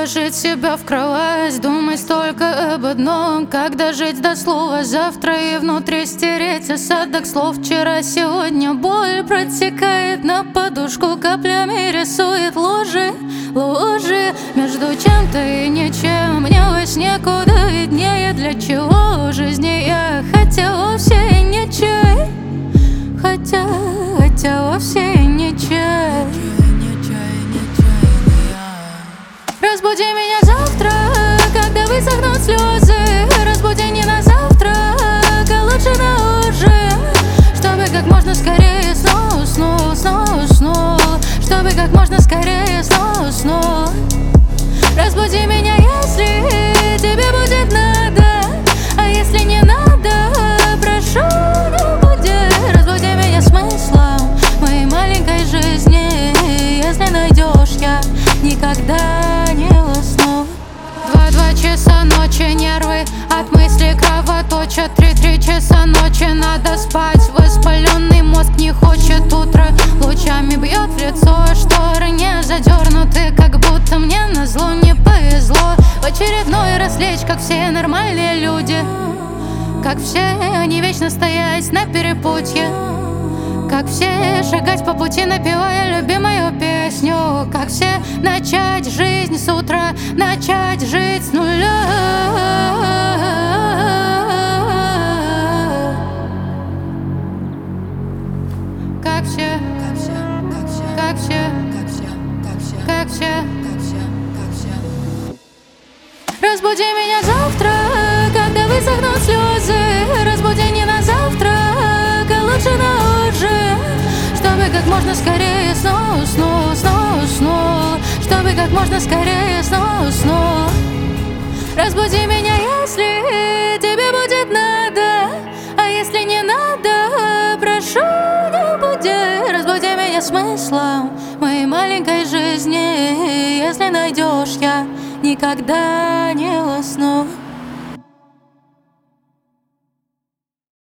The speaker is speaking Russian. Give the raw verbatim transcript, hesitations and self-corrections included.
уложить себя в кровать, думать только об одном: как дожить до слова завтра и внутри стереть осадок слов вчера. Сегодня боль протекает на подушку, каплями рисует лужи, лужи между чем-то и ничем. Мне во сне куда виднее, для чего жизни я, хотя вовсе и не чай, хотя, хотя вовсе и не чай. Разбуди меня завтра, когда высохнут слезы. Разбуди не на завтрак, а лучше на ужин, чтобы как можно скорее снова уснул, снова уснул, чтобы как можно скорее снова уснул. Разбуди меня, если тебе будет надо, а если не надо, прошу, не буди. Разбуди меня смыслом моей маленькой жизни. Если найдешь, я никогда не усну. Два-два часа ночи, нервы от мысли кровоточат. Три-три часа ночи, надо спать. Воспаленный мозг не хочет утро, лучами бьет в лицо. Шторы не задернуты, как будто мне назло не повезло в очередной раз лечь, как все нормальные люди. Как все они вечно стоять на перепутье, как все шагать по пути, напевая любимую песню. Как все начать жизнь с утра, начать жить с нуля. Как все, как все, как все, как все. Разбуди меня завтра, когда высохнут слезы. Разбуди не на завтрак, а лучше на ужин, чтобы как можно скорее снова уснул, снова уснул, чтобы как можно скорее снова уснул. Разбуди меня, если тебе будет надо, а если не надо, прошу, не буди. Разбуди меня смыслом моей маленькой жизни. Если найдешь, я никогда не усну.